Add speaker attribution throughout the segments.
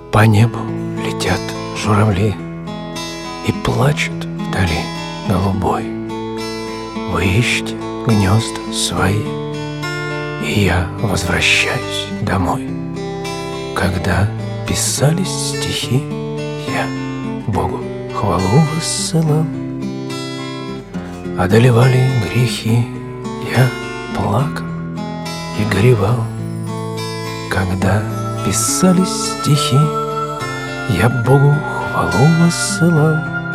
Speaker 1: По небу летят журавли, и плачут вдали голубой. Вы ищете гнезда свои, и я возвращаюсь домой. Когда писались стихи, я Богу хвалу воссылал. Одолевали грехи, я плакал и горевал. Когда писались стихи, я Богу хвалу воссылал.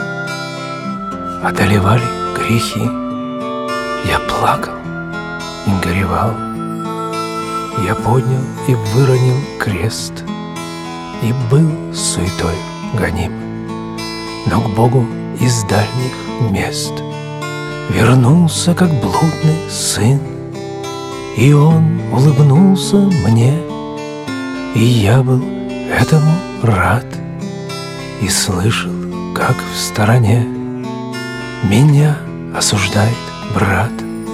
Speaker 1: Одолевали грехи, я плакал и горевал. Я поднял и выронил крест, и был суетой гоним. Но к Богу из дальних мест вернулся, как блудный сын, и Он улыбнулся мне, и я был этому рад, и слышал, как в стороне меня осуждает брат.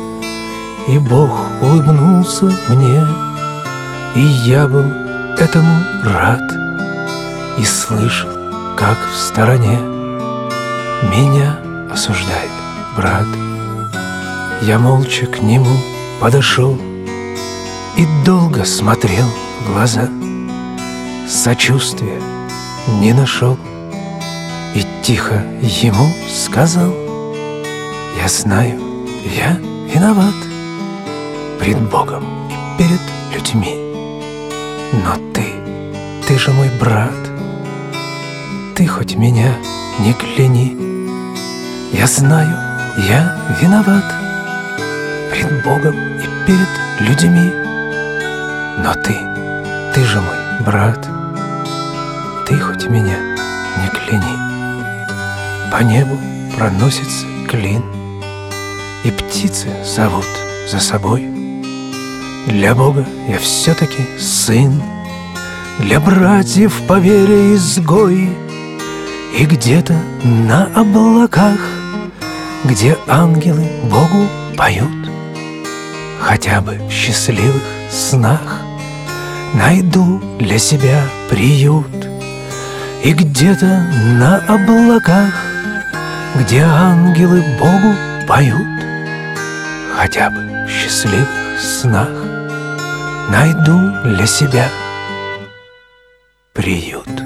Speaker 1: И Бог улыбнулся мне, и я был этому рад, и слышал, как в стороне меня осуждает брат. Я молча к нему подошел и долго смотрел в глаза, сочувствия не нашел, и тихо ему сказал: я знаю, я виноват пред Богом и перед людьми, но ты же мой брат, ты хоть меня не кляни. Я знаю, я виноват пред Богом и перед людьми, но ты же мой брат, ты хоть меня не кляни. По небу проносится клин, и птицы зовут за собой. Для Бога я все-таки сын, для братьев по вере изгой. И где-то на облаках, где ангелы Богу поют, хотя бы в счастливых снах найду для себя приют. И где-то на облаках, где ангелы Богу поют, хотя бы в счастливых снах найду для себя приют.